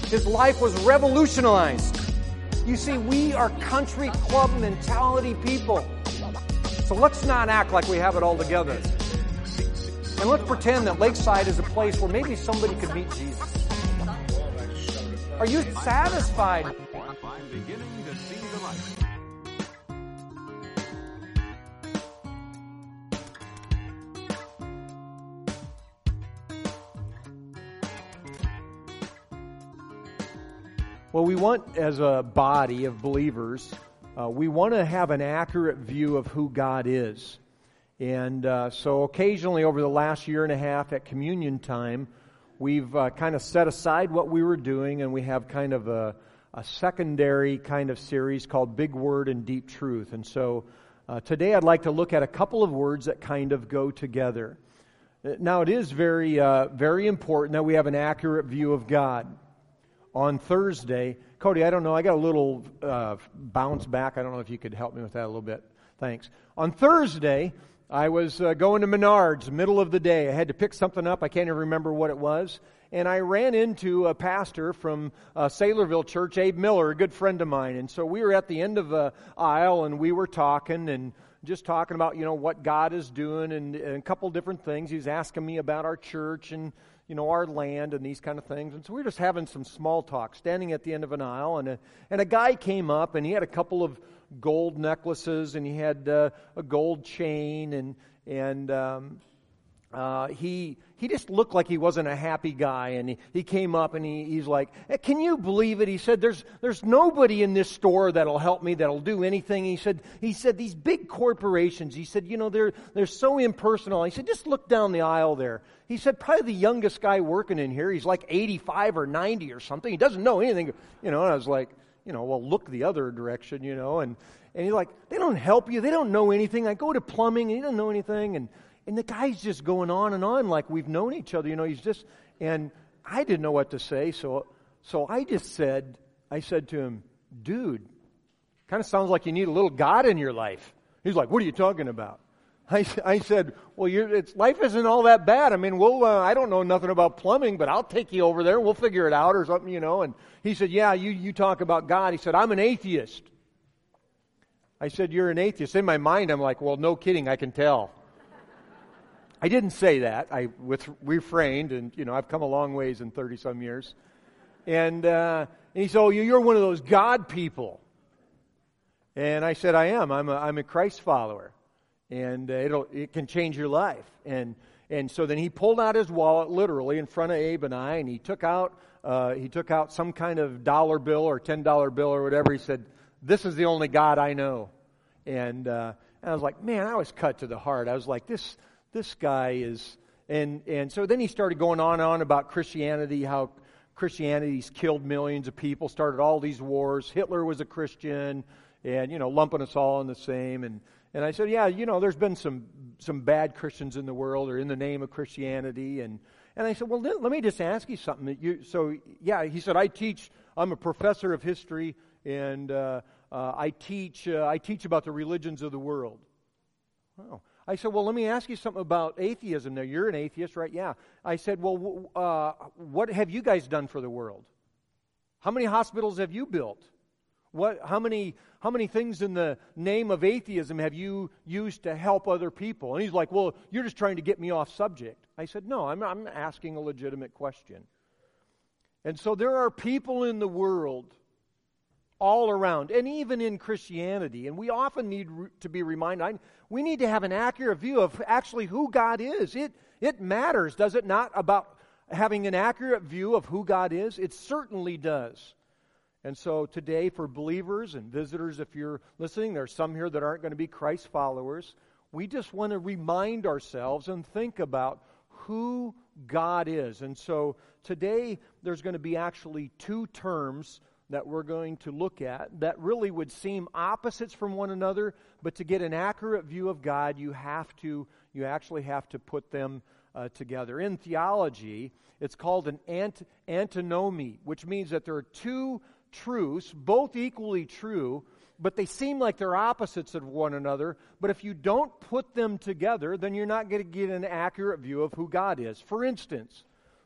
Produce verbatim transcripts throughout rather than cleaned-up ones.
His life was revolutionized. You see, we are country club mentality people. So let's not act like we have it all together. And let's pretend that Lakeside is a place where maybe somebody could meet Jesus. Are you satisfied? I'm beginning to see the light. Well, we want, as a body of believers, uh, we want to have an accurate view of who God is. And uh, so occasionally over the last year and a half at communion time, we've uh, kind of set aside what we were doing, and we have kind of a, a secondary kind of series called Big Word and Deep Truth. And so uh, today I'd like to look at a couple of words that kind of go together. Now, it is very, uh, very important that we have an accurate view of God. On Thursday, Cody, I don't know, I got a little uh, bounce back. I don't know if you could help me with that a little bit. Thanks. On Thursday, I was uh, going to Menards, middle of the day. I had to pick something up. I can't even remember what it was. And I ran into a pastor from uh, Saylorville Church, Abe Miller, a good friend of mine. And so we were at the end of the aisle, and we were talking and just talking about, you know, what God is doing and, and a couple different things. He was asking me about our church and, you know, our land and these kind of things. And so we were just having some small talk, standing at the end of an aisle, and a, and a guy came up, and he had a couple of gold necklaces, and he had uh, a gold chain, and and um, uh, he he just looked like he wasn't a happy guy. And he, he came up, and he, he's like, hey, can you believe it? He said, there's there's nobody in this store that'll help me, that'll do anything. He said, he said these big corporations, he said, you know, they're they're so impersonal. He said, just look down the aisle there. He said, probably the youngest guy working in here, he's like eighty-five or ninety or something. He doesn't know anything, you know. And I was like, you know, well, look the other direction, you know. And, and he's like, they don't help you. They don't know anything. I go to plumbing, and he doesn't know anything. And, and the guy's just going on and on like we've known each other, you know. He's just, and I didn't know what to say. So, so I just said, I said to him, dude, kind of sounds like you need a little God in your life. He's like, what are you talking about? I, I said, well, you're, it's, life isn't all that bad. I mean, we'll, uh, I don't know nothing about plumbing, but I'll take you over there. We'll figure it out or something, you know. And he said, yeah, you, you talk about God. He said, I'm an atheist. I said, you're an atheist. In my mind, I'm like, well, no kidding, I can tell. I didn't say that. I with, refrained, and, you know, I've come a long ways in thirty-some years. And, uh, and he said, oh, you're one of those God people. And I said, I am. I'm a, I'm a Christ follower. And uh, it'll, it can change your life. And and so then he pulled out his wallet, literally, in front of Abe and I, and he took out uh, he took out some kind of dollar bill or ten dollar bill or whatever. He said, this is the only God I know. And, uh, and I was like, man, I was cut to the heart. I was like, this this guy is... And, and so then he started going on and on about Christianity, how Christianity's killed millions of people, started all these wars. Hitler was a Christian, and, you know, lumping us all in the same. And And I said, yeah, you know, there's been some some bad Christians in the world or in the name of Christianity. And, and I said, well, then, let me just ask you something. That you, so, yeah, he said, I teach, I'm a professor of history, and uh, uh, I teach uh, I teach about the religions of the world. Oh. I said, well, let me ask you something about atheism. Now, you're an atheist, right? Yeah. I said, well, uh, what have you guys done for the world? How many hospitals have you built? What? How many? How many things in the name of atheism have you used to help other people? And he's like, "Well, you're just trying to get me off subject." I said, "No, I'm I'm asking a legitimate question." And so there are people in the world, all around, and even in Christianity, and we often need to be reminded. We need to have an accurate view of actually who God is. It it matters, does it not? About having an accurate view of who God is, it certainly does. And so today, for believers and visitors, if you're listening, there's some here that aren't going to be Christ followers. We just want to remind ourselves and think about who God is. And so today, there's going to be actually two terms that we're going to look at that really would seem opposites from one another, but to get an accurate view of God, you have to, you actually have to put them uh, together. In theology, it's called an ant- antinomy, which means that there are two truths, both equally true, but they seem like they're opposites of one another. But if you don't put them together, then you're not going to get an accurate view of who God is. For instance,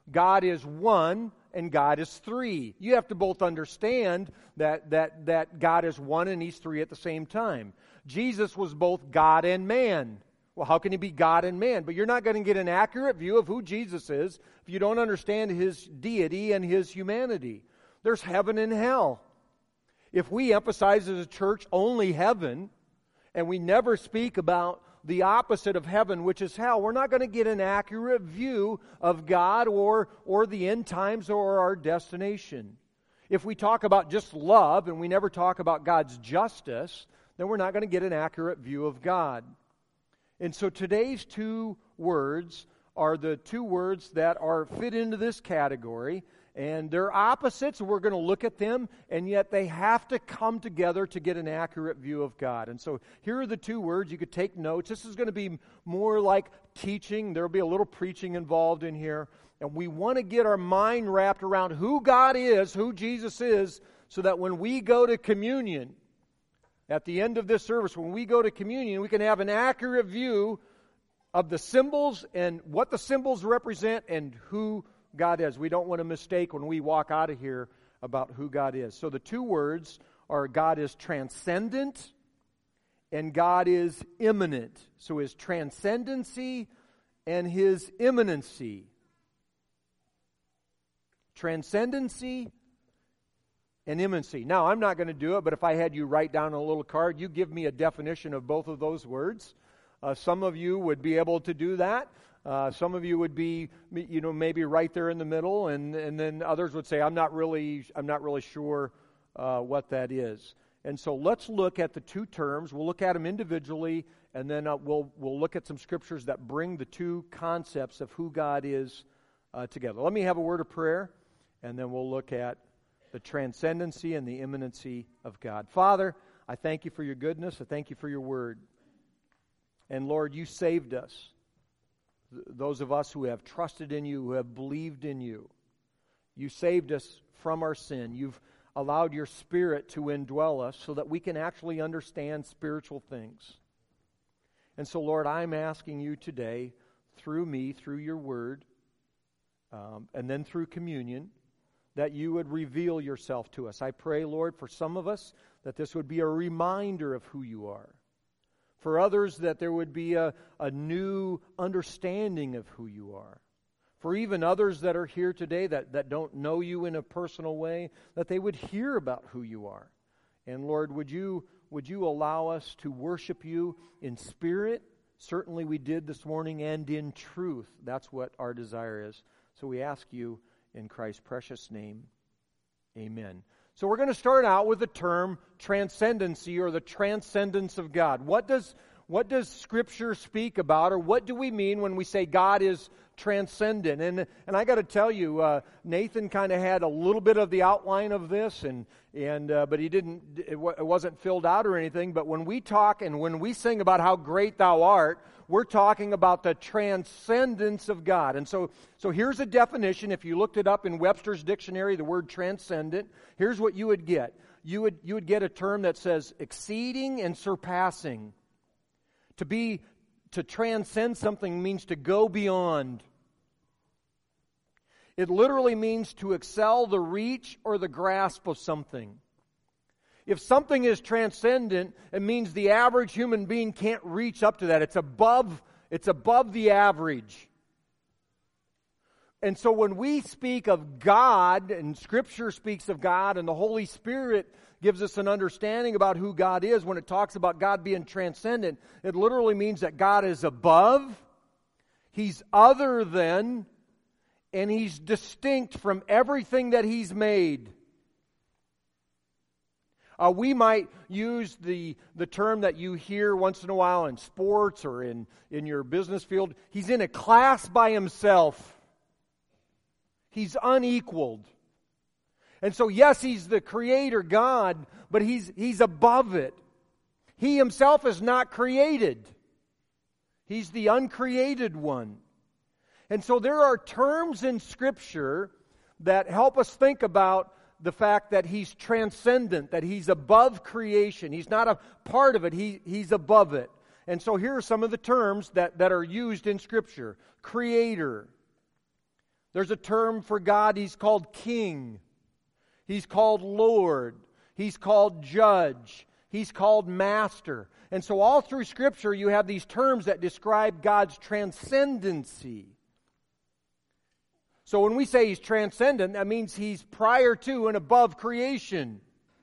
God is one and God is three. You have to both understand that, that, that God is one and He's three at the same time. Jesus was both God and man. Well, how can He be God and man? But you're not going to get an accurate view of who Jesus is if you don't understand His deity and His humanity. There's heaven and hell. If we emphasize as a church only heaven, and we never speak about the opposite of heaven, which is hell, we're not going to get an accurate view of God or, or the end times or our destination. If we talk about just love and we never talk about God's justice, then we're not going to get an accurate view of God. And so today's two words are the two words that are fit into this category, and they're opposites. We're going to look at them, and yet they have to come together to get an accurate view of God. And so here are the two words. You could take notes. This is going to be more like teaching. There will be a little preaching involved in here. And we want to get our mind wrapped around who God is, who Jesus is, so that when we go to communion, at the end of this service, when we go to communion, we can have an accurate view of the symbols and what the symbols represent and who God is. We don't want to mistake when we walk out of here about who God is. So the two words are God is transcendent and God is immanent. So His transcendency and His immanency. Transcendency and immanency. Now, I'm not going to do it, but if I had you write down on a little card, you give me a definition of both of those words. Uh, some of you would be able to do that. Uh, some of you would be, you know, maybe right there in the middle, and, and then others would say, "I'm not really, I'm not really sure uh, what that is." And so, let's look at the two terms. We'll look at them individually, and then uh, we'll we'll look at some scriptures that bring the two concepts of who God is uh, together. Let me have a word of prayer, and then we'll look at the transcendency and the immanency of God. Father, I thank You for Your goodness. I thank You for Your word. And Lord, You saved us. Th- those of us who have trusted in You, who have believed in You. You saved us from our sin. You've allowed Your Spirit to indwell us so that we can actually understand spiritual things. And so, Lord, I'm asking You today, through me, through Your word, um, and then through communion, that You would reveal Yourself to us. I pray, Lord, for some of us, that this would be a reminder of who You are. For others, that there would be a, a new understanding of who You are. For even others that are here today that, that don't know You in a personal way, that they would hear about who You are. And Lord, would You, would you allow us to worship You in spirit? Certainly we did this morning, and in truth. That's what our desire is. So we ask You in Christ's precious name, amen. So we're going to start out with the term transcendency, or the transcendence of God. What does what does Scripture speak about, or what do we mean when we say God is transcendent? And and I got to tell you, uh, Nathan kind of had a little bit of the outline of this, and and uh, but he didn't. It, w- it wasn't filled out or anything. But when we talk and when we sing about how great Thou art, we're talking about the transcendence of God. And so, so here's a definition. If you looked it up in Webster's dictionary, the word transcendent, here's what you would get. You would you would get a term that says exceeding and surpassing. To be to transcend something means to go beyond. It literally means to excel the reach or the grasp of something. If something is transcendent, it means the average human being can't reach up to that. It's above, it's above the average. And so when we speak of God, and Scripture speaks of God, and the Holy Spirit gives us an understanding about who God is, when it talks about God being transcendent, it literally means that God is above, He's other than, and He's distinct from everything that He's made. Uh, we might use the, the term that you hear once in a while in sports or in, in your business field. He's in a class by himself. He's unequaled. And so, yes, He's the Creator God, but He's He's above it. He Himself is not created. He's the uncreated one. And so there are terms in Scripture that help us think about the fact that He's transcendent, that He's above creation. He's not a part of it, he, He's above it. And so here are some of the terms that, that are used in Scripture. Creator. There's a term for God. He's called King. He's called Lord. He's called Judge. He's called Master. And so all through Scripture you have these terms that describe God's transcendency. So when we say He's transcendent, that means He's prior to and above creation.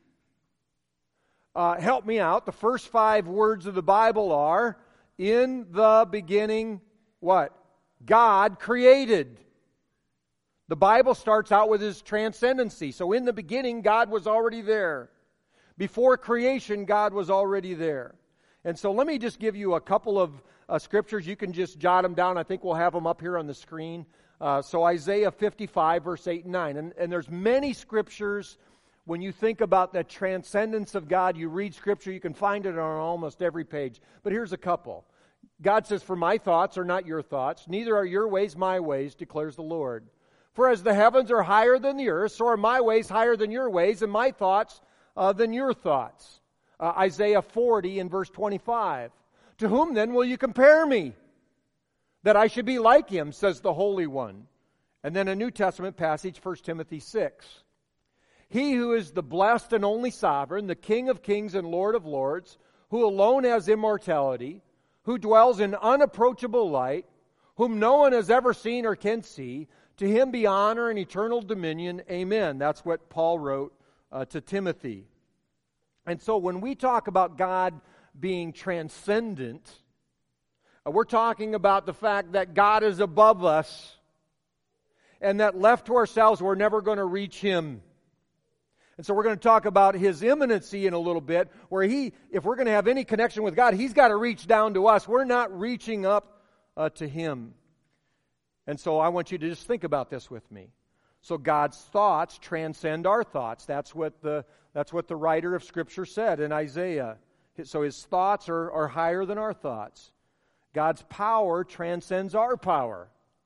Uh, help me out. The first five words of the Bible are, in the beginning, what? God created. The Bible starts out with His transcendency. So in the beginning, God was already there. Before creation, God was already there. And so let me just give you a couple of uh, scriptures. You can just jot them down. I think we'll have them up here on the screen. Uh, so Isaiah fifty-five, verse eight and nine. And, and there's many scriptures. When you think about the transcendence of God, you read Scripture, you can find it on almost every page. But here's a couple. God says, for my thoughts are not your thoughts, neither are your ways my ways, declares the Lord. For as the heavens are higher than the earth, so are my ways higher than your ways, and my thoughts uh, than your thoughts. Uh, Isaiah forty and verse twenty-five. To whom then will you compare me? That I should be like Him, says the Holy One. And then a New Testament passage, First Timothy six. He who is the blessed and only sovereign, the King of kings and Lord of lords, who alone has immortality, who dwells in unapproachable light, whom no one has ever seen or can see, to Him be honor and eternal dominion. Amen. That's what Paul wrote uh, to Timothy. And so when we talk about God being transcendent, uh, we're talking about the fact that God is above us, and that left to ourselves, we're never going to reach Him. And so we're going to talk about His immanency in a little bit, where He, if we're going to have any connection with God, He's got to reach down to us. We're not reaching up uh, to Him. And so I want you to just think about this with me. So God's thoughts transcend our thoughts. That's what the, that's what the writer of Scripture said in Isaiah. So His thoughts are, are higher than our thoughts. God's power transcends our power.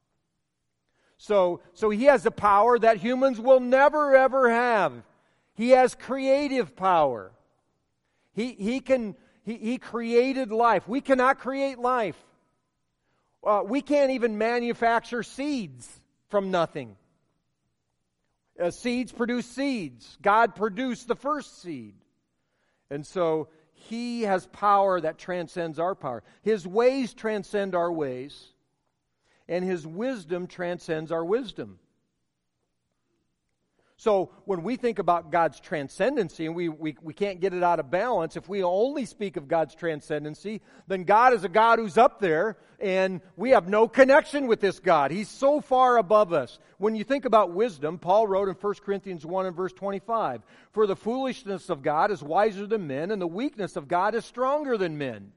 So, so He has a power that humans will never ever have. He has creative power. He, he, can, he, he created life. We cannot create life. Uh, we can't even manufacture seeds from nothing. Uh, seeds produce seeds. God produced the first seed. And so He has power that transcends our power. His ways transcend our ways. And His wisdom transcends our wisdom. So when we think about God's transcendency, and we, we, we can't get it out of balance, if we only speak of God's transcendency, then God is a God who's up there, and we have no connection with this God. He's so far above us. When you think about wisdom, Paul wrote in First Corinthians one and verse twenty-five, for the foolishness of God is wiser than men, and the weakness of God is stronger than men.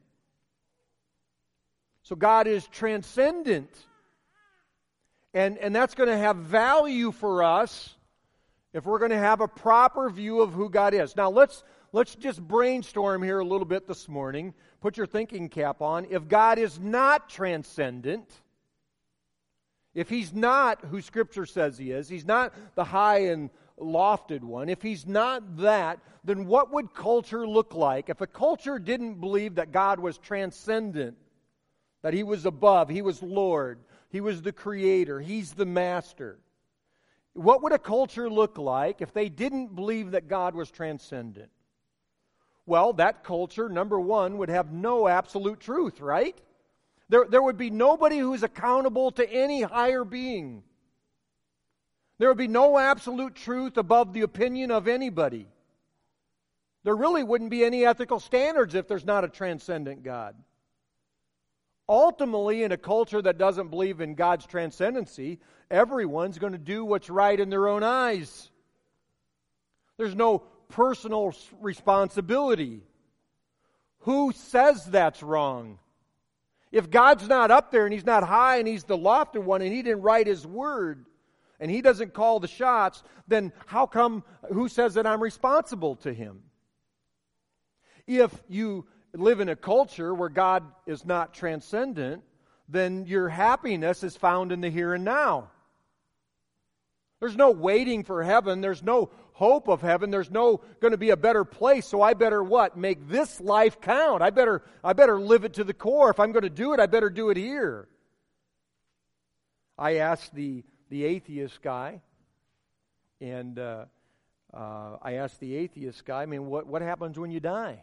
So God is transcendent. And, and that's going to have value for us if we're going to have a proper view of who God is. Now let's let's just brainstorm here a little bit this morning. Put your thinking cap on. If God is not transcendent, if He's not who Scripture says He is, He's not the high and lofted one, if He's not that, then what would culture look like if a culture didn't believe that God was transcendent, that He was above, He was Lord, He was the Creator, He's the Master? What would a culture look like if they didn't believe that God was transcendent? Well, that culture, number one, would have no absolute truth, right? There, there would be nobody who's accountable to any higher being. There would be no absolute truth above the opinion of anybody. There really wouldn't be any ethical standards if there's not a transcendent God. Ultimately, in a culture that doesn't believe in God's transcendency, everyone's going to do what's right in their own eyes. There's no personal responsibility. Who says that's wrong? If God's not up there and He's not high and He's the lofty one and He didn't write His word and He doesn't call the shots, then how come, who says that I'm responsible to Him? If you live in a culture where God is not transcendent, then your happiness is found in the here and now. There's no waiting for heaven. There's no hope of heaven. There's no going to be a better place. So I better what? Make this life count. I better, I better live it to the core. If I'm going to do it, I better do it here. I asked the the atheist guy, and uh, uh, I asked the atheist guy, I mean, what, what happens when you die?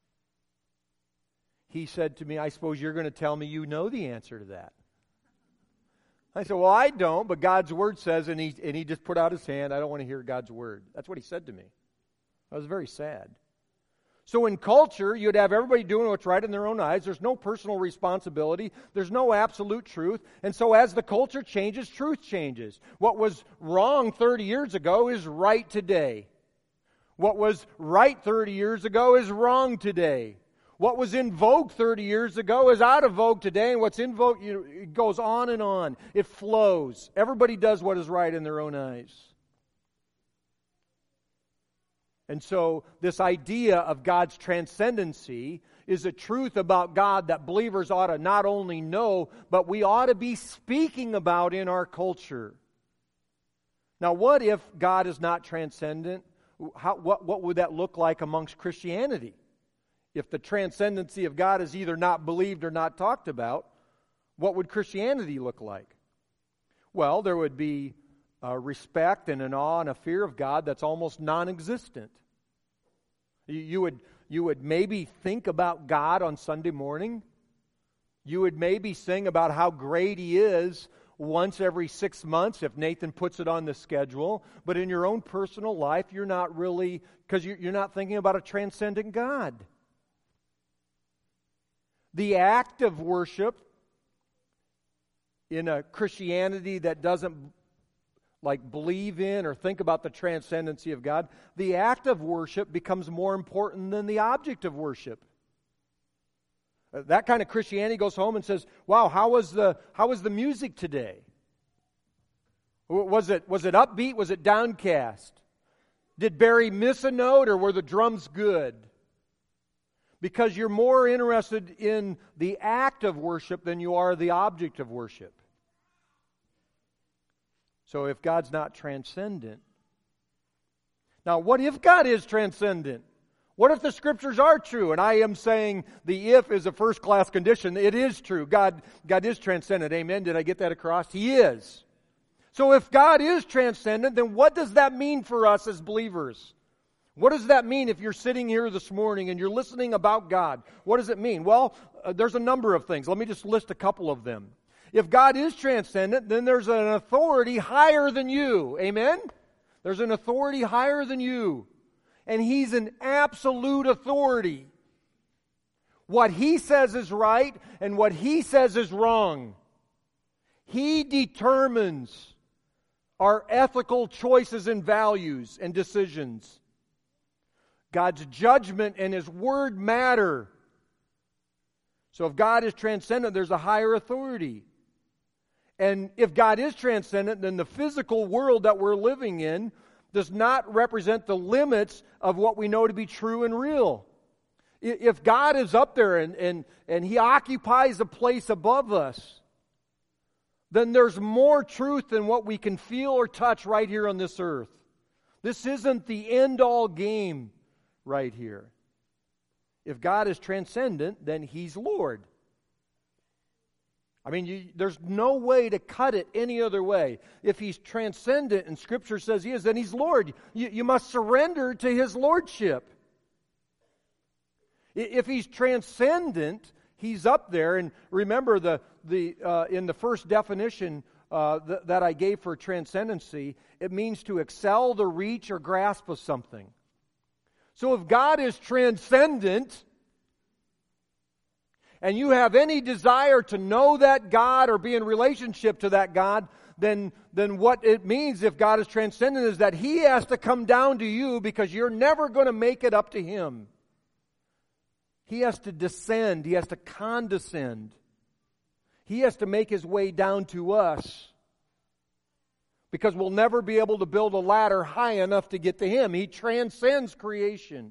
He said to me, I suppose you're going to tell me you know the answer to that. I said, well, I don't, but God's Word says, and he, and he just put out his hand, I don't want to hear God's Word. That's what he said to me. I was very sad. So in culture, you'd have everybody doing what's right in their own eyes. There's no personal responsibility. There's no absolute truth. And so as the culture changes, truth changes. What was wrong thirty years ago is right today. What was right thirty years ago is wrong today. What was in vogue thirty years ago is out of vogue today, and what's in vogue, you know, it goes on and on. It flows. Everybody does what is right in their own eyes. And so this idea of God's transcendency is a truth about God that believers ought to not only know, but we ought to be speaking about in our culture. Now, what if God is not transcendent? How, what, what would that look like amongst Christianity? If the transcendency of God is either not believed or not talked about, what would Christianity look like? Well, there would be a respect and an awe and a fear of God that's almost non-existent. You, you would, you would maybe think about God on Sunday morning. You would maybe sing about how great He is once every six months if Nathan puts it on the schedule. But in your own personal life, you're not really, because you're not thinking about a transcendent God. The act of worship in a Christianity that doesn't like believe in or think about the transcendency of God, the act of worship becomes more important than the object of worship. That kind of Christianity goes home and says, wow, how was the how was the music today? Was it was it upbeat? Was it downcast? Did Barry miss a note, or were the drums good? Because you're more interested in the act of worship than you are the object of worship. So if God's not transcendent, now what if God is transcendent? What if the Scriptures are true? And I am saying the if is a first-class condition. It is true. God, God is transcendent. Amen? Did I get that across? He is. So if God is transcendent, then what does that mean for us as believers? What does that mean if you're sitting here this morning and you're listening about God? What does it mean? Well, uh, there's a number of things. Let me just list a couple of them. If God is transcendent, then there's an authority higher than you. Amen? There's an authority higher than you. And He's an absolute authority. What He says is right and what He says is wrong. He determines our ethical choices and values and decisions. God's judgment and His Word matter. So if God is transcendent, there's a higher authority. And if God is transcendent, then the physical world that we're living in does not represent the limits of what we know to be true and real. If God is up there and, and, and He occupies a place above us, then there's more truth than what we can feel or touch right here on this earth. This isn't the end-all game right here. If God is transcendent, then He's Lord. I mean, you, there's no way to cut it any other way. If He's transcendent, and Scripture says He is, then He's Lord. You, you must surrender to His Lordship. If He's transcendent, He's up there. And remember, the the uh, in the first definition uh, th- that I gave for transcendency, it means to excel the reach or grasp of something. So if God is transcendent, and you have any desire to know that God or be in relationship to that God, then, then what it means if God is transcendent is that He has to come down to you because you're never going to make it up to Him. He has to descend. He has to condescend. He has to make His way down to us because we'll never be able to build a ladder high enough to get to Him. He transcends creation.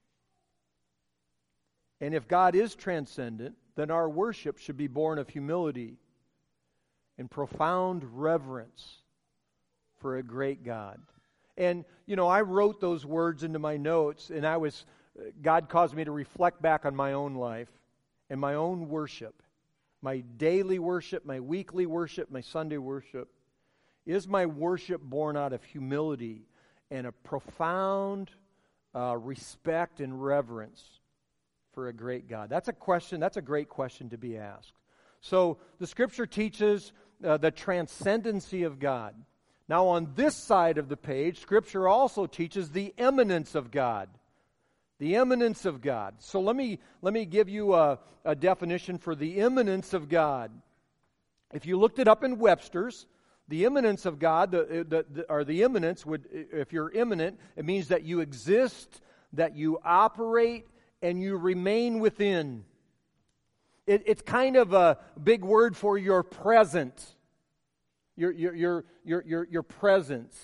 And if God is transcendent, then our worship should be born of humility and profound reverence for a great God. And, you know, I wrote those words into my notes, and I was, God caused me to reflect back on my own life and my own worship, my daily worship, my weekly worship, my Sunday worship. Is my worship born out of humility and a profound uh, respect and reverence for a great God? That's a question, that's a great question to be asked. So the Scripture teaches uh, the transcendency of God. Now on this side of the page, Scripture also teaches the immanence of God. The immanence of God. So let me let me give you a, a definition for the immanence of God. If you looked it up in Webster's, the immanence of God, the, the, the, or the immanence would, if you're immanent, it means that you exist, that you operate, and you remain within. It, it's kind of a big word for your present, your your your your your, your presence.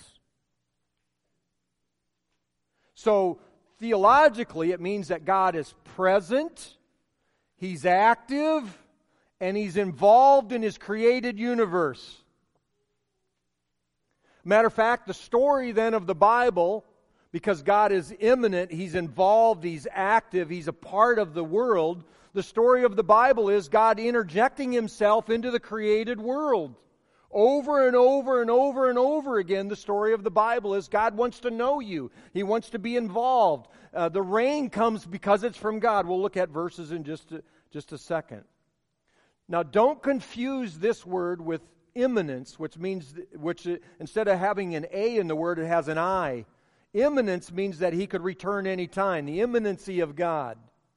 So theologically, it means that God is present, He's active, and He's involved in His created universe. Matter of fact, the story then of the Bible, because God is immanent, He's involved, He's active, He's a part of the world. The story of the Bible is God interjecting Himself into the created world. Over and over and over and over again, the story of the Bible is God wants to know you. He wants to be involved. Uh, the rain comes because it's from God. We'll look at verses in just a, just a second. Now, don't confuse this word with immanence, which means, which instead of having an A in the word, it has an I. Immanence means that He could return any time. The immanency of God.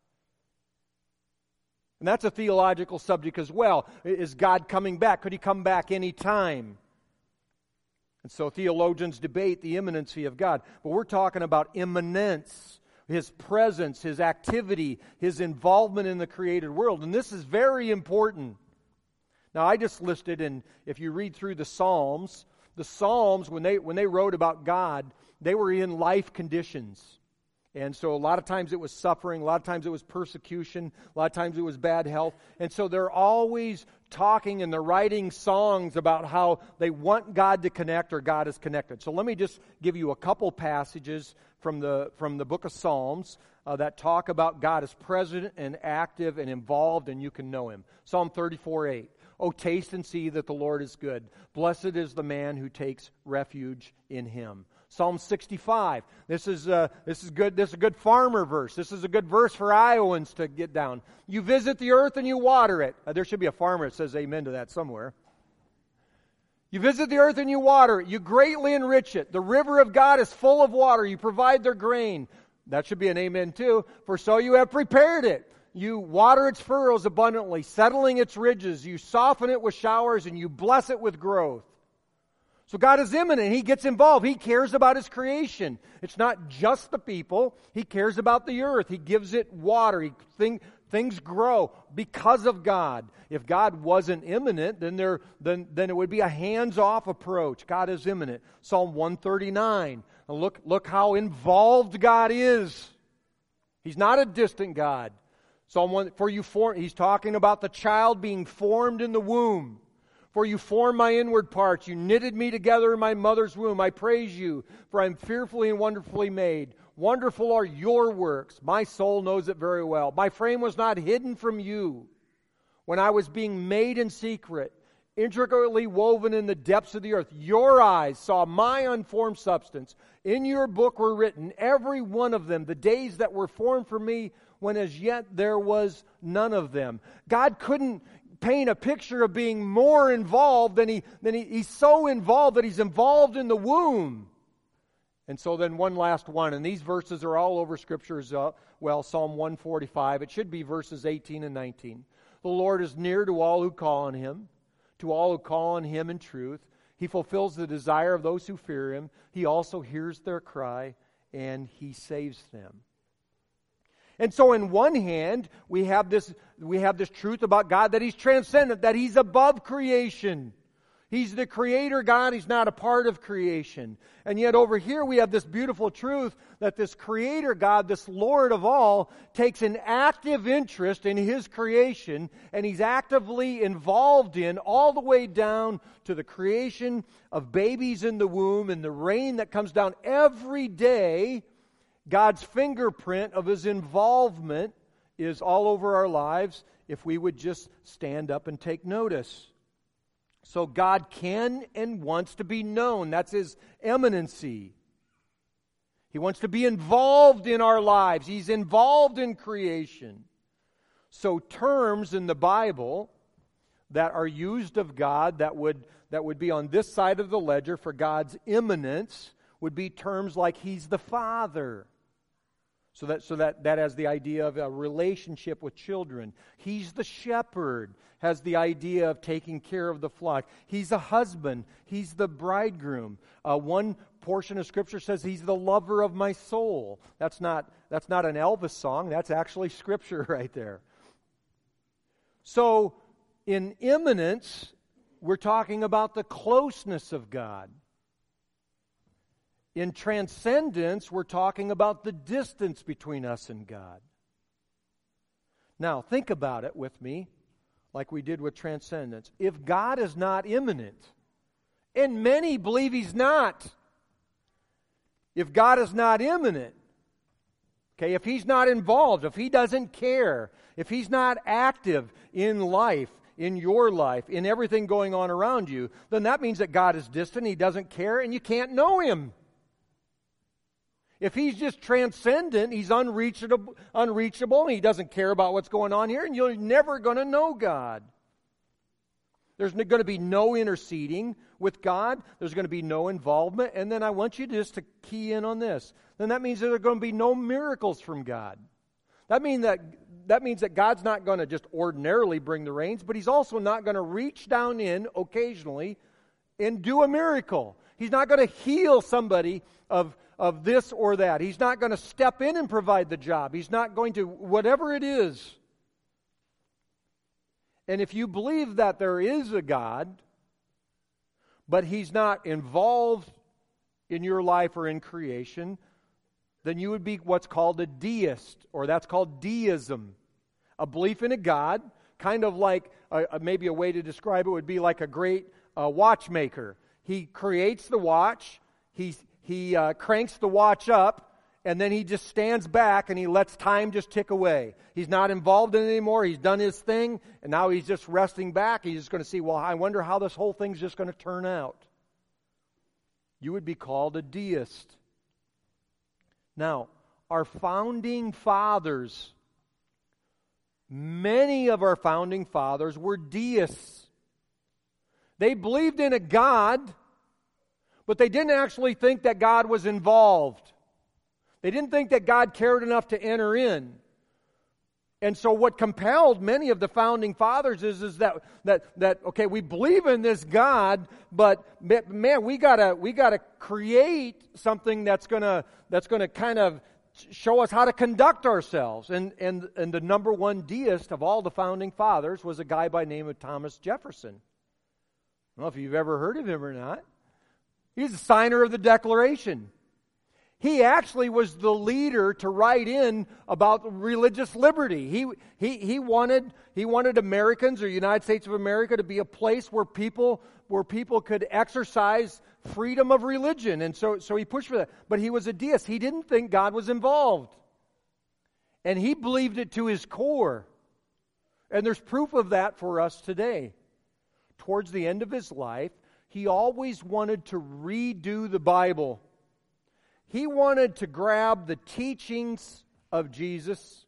And that's a theological subject as well. Is God coming back? Could He come back any time? And so theologians debate the immanency of God. But we're talking about immanence, His presence, His activity, His involvement in the created world. And this is very important. Now, I just listed, and if you read through the Psalms, the Psalms, when they when they wrote about God, they were in life conditions. And so a lot of times it was suffering, a lot of times it was persecution, a lot of times it was bad health. And so they're always talking and they're writing songs about how they want God to connect or God is connected. So let me just give you a couple passages from the from the book of Psalms uh, that talk about God is present and active and involved and you can know Him. Psalm thirty-four eight. Oh, taste and see that the Lord is good. Blessed is the man who takes refuge in Him. Psalm sixty-five. This is uh, this is good. This is a good farmer verse. This is a good verse for Iowans to get down. You visit the earth and you water it. Uh, there should be a farmer that says amen to that somewhere. You visit the earth and you water it. You greatly enrich it. The river of God is full of water. You provide their grain. That should be an amen too. For so you have prepared it. You water its furrows abundantly, settling its ridges. You soften it with showers and you bless it with growth. So God is immanent. He gets involved. He cares about His creation. It's not just the people. He cares about the earth. He gives it water. He thing, things grow because of God. If God wasn't immanent, then there then then it would be a hands-off approach. God is immanent. Psalm one thirty-nine. Now look look how involved God is. He's not a distant God. Psalm one, for you form. He's talking about the child being formed in the womb. For you formed my inward parts. You knitted me together in my mother's womb. I praise you, for I am fearfully and wonderfully made. Wonderful are your works. My soul knows it very well. My frame was not hidden from you when I was being made in secret, intricately woven in the depths of the earth. Your eyes saw my unformed substance. In your book were written, every one of them, the days that were formed for me, when as yet there was none of them. God couldn't paint a picture of being more involved than he than he, he's so involved that He's involved in the womb. And so then one last one, and these verses are all over Scripture as uh, well. Psalm one forty-five, it should be verses eighteen and nineteen. The Lord is near to all who call on Him, to all who call on Him in truth. He fulfills the desire of those who fear Him. He also hears their cry, and He saves them. And so in one hand, we have this we have this truth about God that He's transcendent, that He's above creation. He's the creator God. He's not a part of creation. And yet over here we have this beautiful truth that this creator God, this Lord of all, takes an active interest in His creation, and He's actively involved in all the way down to the creation of babies in the womb and the rain that comes down every day. God's fingerprint of His involvement is all over our lives if we would just stand up and take notice. So God can and wants to be known. That's His eminency. He wants to be involved in our lives. He's involved in creation. So terms in the Bible that are used of God that would, that would be on this side of the ledger for God's immanence would be terms like He's the Father. So that so that, that has the idea of a relationship with children. He's the shepherd, has the idea of taking care of the flock. He's a husband. He's the bridegroom. Uh, one portion of Scripture says He's the lover of my soul. That's not, that's not an Elvis song. That's actually Scripture right there. So in immanence, we're talking about the closeness of God. In transcendence, we're talking about the distance between us and God. Now, think about it with me, like we did with transcendence. If God is not immanent, and many believe He's not, if God is not immanent, okay, if He's not involved, if He doesn't care, if He's not active in life, in your life, in everything going on around you, then that means that God is distant, He doesn't care, and you can't know Him. If He's just transcendent, He's unreachable, unreachable, and He doesn't care about what's going on here, and you're never going to know God. There's going to be no interceding with God. There's going to be no involvement. And then I want you just to key in on this. Then that means that there are going to be no miracles from God. That means that that means that God's not going to just ordinarily bring the rains, but He's also not going to reach down in occasionally and do a miracle. He's not going to heal somebody of of this or that. He's not going to step in and provide the job. He's not going to, whatever it is. And if you believe that there is a God, but He's not involved in your life or in creation, then you would be what's called a deist, or that's called deism. A belief in a God, kind of like, a, maybe a way to describe it would be like a great uh, watchmaker. He creates the watch, He's He uh, cranks the watch up, and then He just stands back and He lets time just tick away. He's not involved in it anymore. He's done His thing, and now He's just resting back. He's just going to see, well, I wonder how this whole thing's just going to turn out. You would be called a deist. Now, our founding fathers, many of our founding fathers were deists. They believed in a God, but they didn't actually think that God was involved. They didn't think that God cared enough to enter in. And so what compelled many of the founding fathers is, is that, that, that, okay, we believe in this God, but man, we gotta, we gotta create something that's gonna, that's gonna kind of show us how to conduct ourselves. And, and, and the number one deist of all the founding fathers was a guy by the name of Thomas Jefferson. I don't know if you've ever heard of him or not. He's the signer of the Declaration. He actually was the leader to write in about religious liberty. He, he, he, wanted, he wanted Americans, or United States of America, to be a place where people, where people could exercise freedom of religion. And so, so he pushed for that. But he was a deist. He didn't think God was involved. And he believed it to his core. And there's proof of that for us today. Towards the end of his life, he always wanted to redo the Bible. He wanted to grab the teachings of Jesus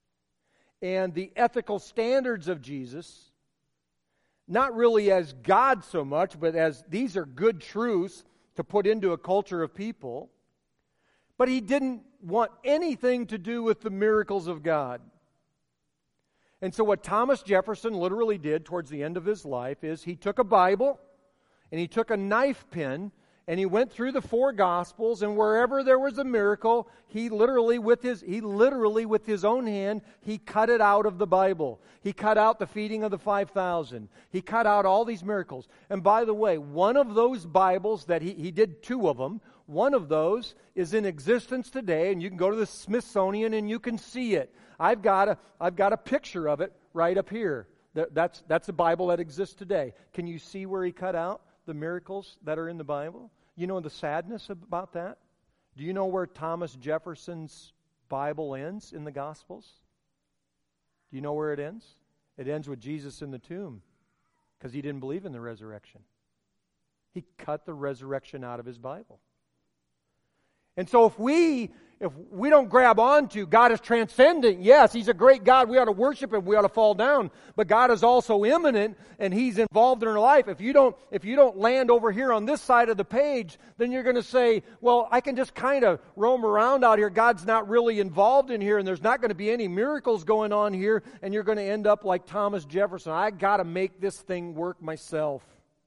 and the ethical standards of Jesus, not really as God so much, but as these are good truths to put into a culture of people. But he didn't want anything to do with the miracles of God. And so what Thomas Jefferson literally did towards the end of his life is he took a Bible and he took a knife pin and he went through the four Gospels, and wherever there was a miracle, he literally with his he literally with his own hand, he cut it out of the Bible. He cut out the feeding of the five thousand. He cut out all these miracles. And by the way, one of those Bibles that he, he did two of them, one of those is in existence today, and you can go to the Smithsonian and you can see it. I've got a I've got a picture of it right up here. That's that's a Bible that exists today. Can you see where he cut out the miracles that are in the Bible? You know the sadness about that? Do you know where Thomas Jefferson's Bible ends in the Gospels? Do you know where it ends? It ends with Jesus in the tomb. Because he didn't believe in the resurrection. He cut the resurrection out of his Bible. And so if we if we don't grab onto God is transcendent, yes, He's a great God, we ought to worship Him, we ought to fall down. But God is also immanent, and He's involved in our life. If you don't if you don't land over here on this side of the page, then you're going to say, well, I can just kind of roam around out here. God's not really involved in here, and there's not going to be any miracles going on here, and you're going to end up like Thomas Jefferson. I got to make this thing work myself.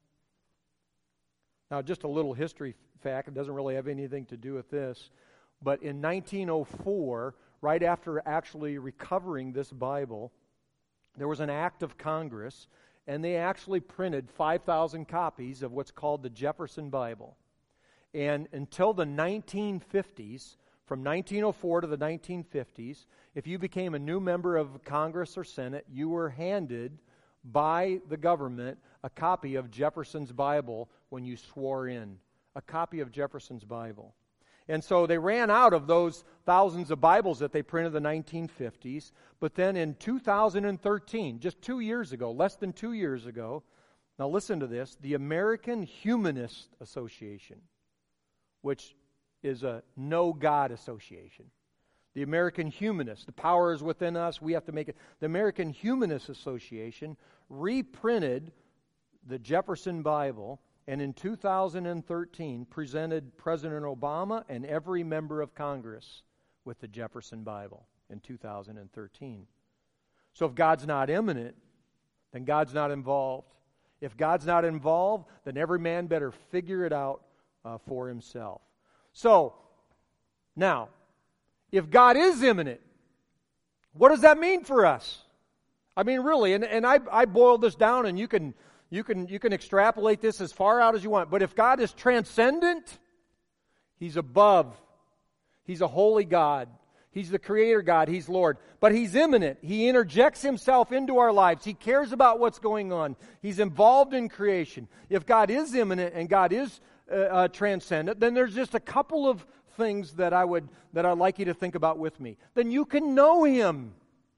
Now, just a little history fact, it doesn't really have anything to do with this, but in nineteen oh four, right after actually recovering this Bible, there was an act of Congress, and they actually printed five thousand copies of what's called the Jefferson Bible. And until the nineteen fifties, from nineteen oh four to the nineteen fifties, if you became a new member of Congress or Senate, you were handed by the government a copy of Jefferson's Bible when you swore in. A copy of Jefferson's Bible. And so they ran out of those thousands of Bibles that they printed in the nineteen fifties. But then in two thousand thirteen, just two years ago, less than two years ago, now listen to this, the American Humanist Association, which is a no-God association. The American Humanists, the power is within us, we have to make it. The American Humanist Association reprinted the Jefferson Bible, and in two thousand thirteen presented President Obama and every member of Congress with the Jefferson Bible in two thousand thirteen. So if God's not immanent, then God's not involved. If God's not involved, then every man better figure it out uh, for himself. So, now, if God is immanent, what does that mean for us? I mean, really, and, and I, I boiled this down, and you can... You can, you can extrapolate this as far out as you want. But if God is transcendent, He's above. He's a holy God. He's the Creator God. He's Lord. But He's immanent. He interjects Himself into our lives. He cares about what's going on. He's involved in creation. If God is immanent and God is uh, uh, transcendent, then there's just a couple of things that I would that I'd like you to think about with me. Then you can know Him.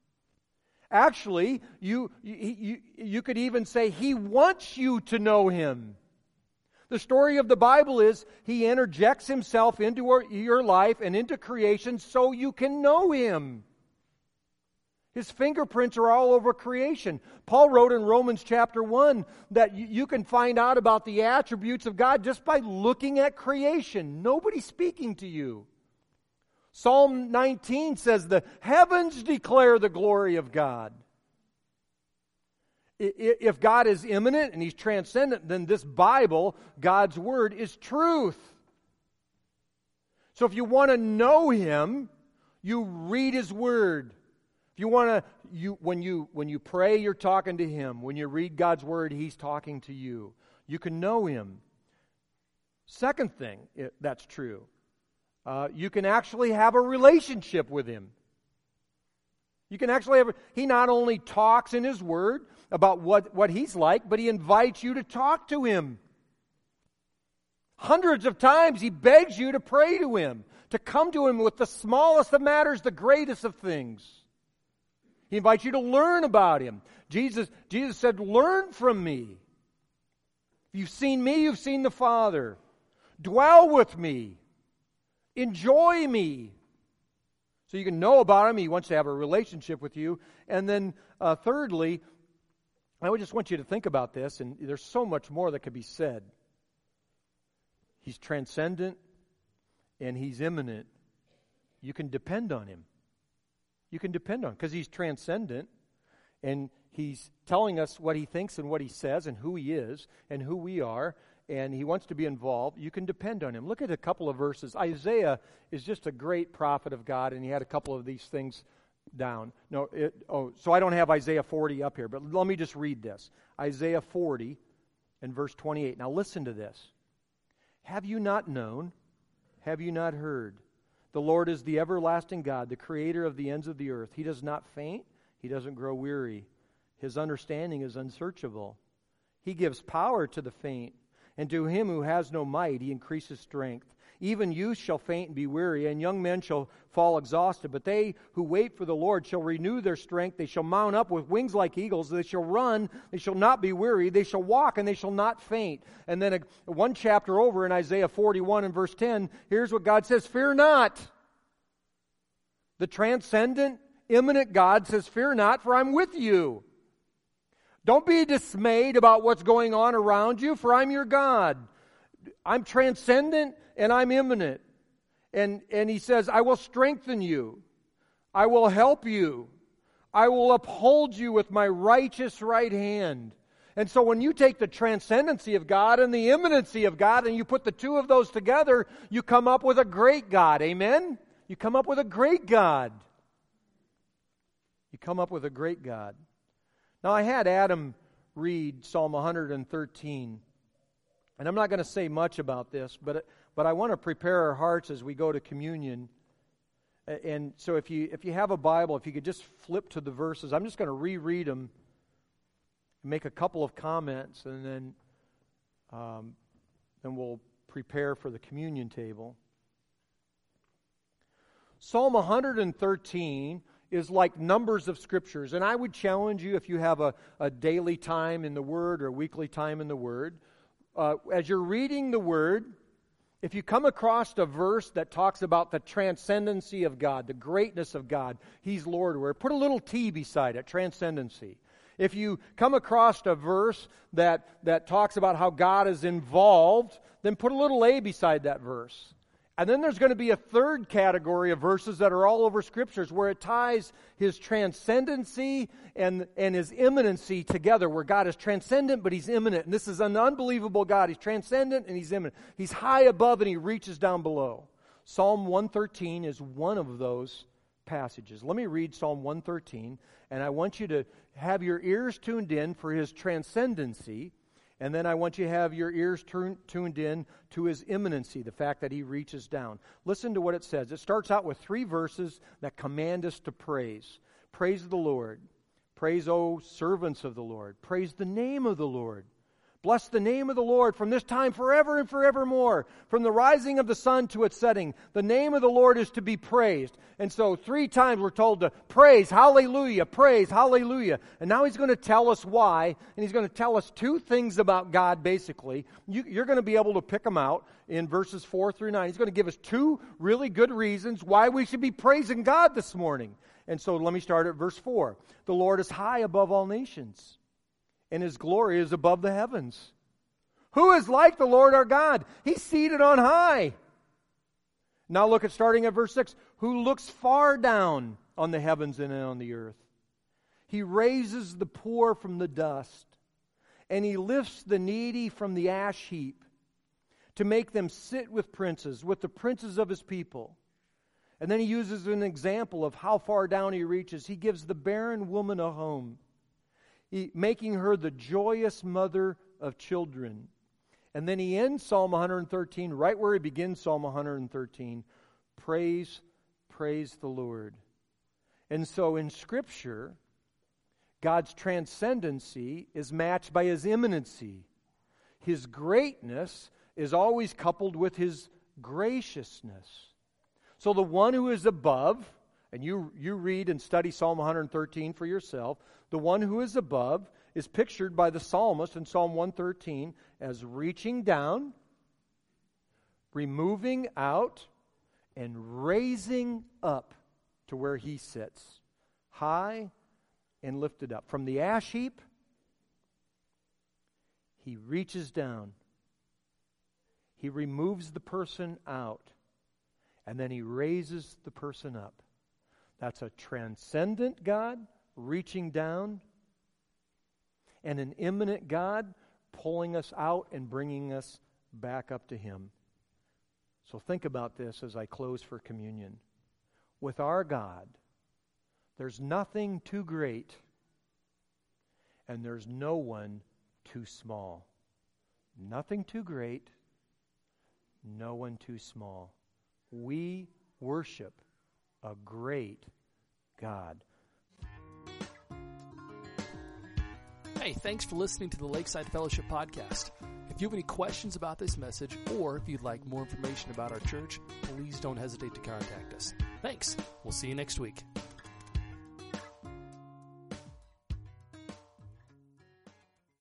Actually, you, you, you could even say He wants you to know Him. The story of the Bible is He interjects Himself into your life and into creation so you can know Him. His fingerprints are all over creation. Paul wrote in Romans chapter one that you can find out about the attributes of God just by looking at creation. Nobody's speaking to you. Psalm nineteen says, the heavens declare the glory of God. If God is immanent and He's transcendent, then this Bible, God's Word, is truth. So if you want to know Him, you read His Word. If you want to, you when you when you pray, you're talking to Him. When you read God's Word, He's talking to you. You can know Him. Second thing that's true. Uh, you can actually have a relationship with Him. You can actually have, a, He not only talks in His Word about what, what He's like, but He invites you to talk to Him. Hundreds of times He begs you to pray to Him, to come to Him with the smallest of matters, the greatest of things. He invites you to learn about Him. Jesus, Jesus said, learn from me. If you've seen me, you've seen the Father. Dwell with me. Enjoy me. So you can know about Him. He wants to have a relationship with you. And then uh, thirdly, I would just want you to think about this, and there's so much more that could be said. He's transcendent and He's immanent. You can depend on Him. You can depend on Him because He's transcendent and He's telling us what He thinks and what He says and who He is and who we are. And He wants to be involved. You can depend on Him. Look at a couple of verses. Isaiah is just a great prophet of God, and he had a couple of these things down. No, it, oh, so I don't have Isaiah forty up here, but let me just read this. Isaiah forty and verse twenty-eight. Now listen to this. Have you not known? Have you not heard? The Lord is the everlasting God, the creator of the ends of the earth. He does not faint. He doesn't grow weary. His understanding is unsearchable. He gives power to the faint. And to him who has no might, He increases strength. Even youth shall faint and be weary, and young men shall fall exhausted. But they who wait for the Lord shall renew their strength. They shall mount up with wings like eagles. They shall run, they shall not be weary. They shall walk, and they shall not faint. And then a, one chapter over in Isaiah forty-one and verse ten, here's what God says, fear not. The transcendent, immanent God says, fear not, for I'm with you. Don't be dismayed about what's going on around you, for I'm your God. I'm transcendent and I'm immanent. And, and he says, I will strengthen you. I will help you. I will uphold you with my righteous right hand. And so when you take the transcendency of God and the immanency of God and you put the two of those together, you come up with a great God. Amen? You come up with a great God. You come up with a great God. Now, I had Adam read Psalm one hundred thirteen, and I'm not going to say much about this, but but I want to prepare our hearts as we go to communion. And so if you if you have a Bible, if you could just flip to the verses, I'm just going to reread them, make a couple of comments, and then um, then we'll prepare for the communion table. Psalm one hundred thirteen is like numbers of scriptures. And I would challenge you, if you have a, a daily time in the Word or a weekly time in the Word, uh, as you're reading the Word, if you come across a verse that talks about the transcendency of God, the greatness of God, He's Lord, where put a little T beside it, transcendency. If you come across a verse that, that talks about how God is involved, then put a little A beside that verse. And then there's going to be a third category of verses that are all over Scriptures where it ties His transcendency and, and His immanency together, where God is transcendent but He's immanent. And this is an unbelievable God. He's transcendent and He's immanent. He's high above and He reaches down below. Psalm one thirteen is one of those passages. Let me read Psalm one thirteen, and I want you to have your ears tuned in for His transcendency. And then I want you to have your ears turn, tuned in to His immanency, the fact that He reaches down. Listen to what it says. It starts out with three verses that command us to praise. Praise the Lord. Praise, O servants of the Lord. Praise the name of the Lord. Bless the name of the Lord from this time forever and forevermore. From the rising of the sun to its setting, the name of the Lord is to be praised. And so three times we're told to praise, hallelujah, praise, hallelujah. And now He's going to tell us why, and He's going to tell us two things about God, basically. You, you're going to be able to pick them out in verses four through nine. He's going to give us two really good reasons why we should be praising God this morning. And so let me start at verse four. The Lord is high above all nations, and His glory is above the heavens. Who is like the Lord our God? He's seated on high. Now look at starting at verse six. Who looks far down on the heavens and on the earth. He raises the poor from the dust, and He lifts the needy from the ash heap to make them sit with princes, with the princes of His people. And then He uses an example of how far down He reaches. He gives the barren woman a home, He, making her the joyous mother of children. And then He ends Psalm one hundred thirteen, right where He begins Psalm one hundred thirteen. Praise, praise the Lord. And so in Scripture, God's transcendency is matched by His immanency. His greatness is always coupled with His graciousness. So the one who is above, and you, you read and study Psalm one hundred thirteen for yourself, the one who is above is pictured by the psalmist in Psalm one thirteen as reaching down, removing out, and raising up to where He sits, high and lifted up. From the ash heap, He reaches down. He removes the person out, and then He raises the person up. That's a transcendent God reaching down, and an immanent God pulling us out and bringing us back up to Him. So think about this as I close for communion. With our God, there's nothing too great, and there's no one too small. Nothing too great, no one too small. We worship a great God. Hey, thanks for listening to the Lakeside Fellowship Podcast. If you have any questions about this message, or if you'd like more information about our church, please don't hesitate to contact us. Thanks. We'll see you next week.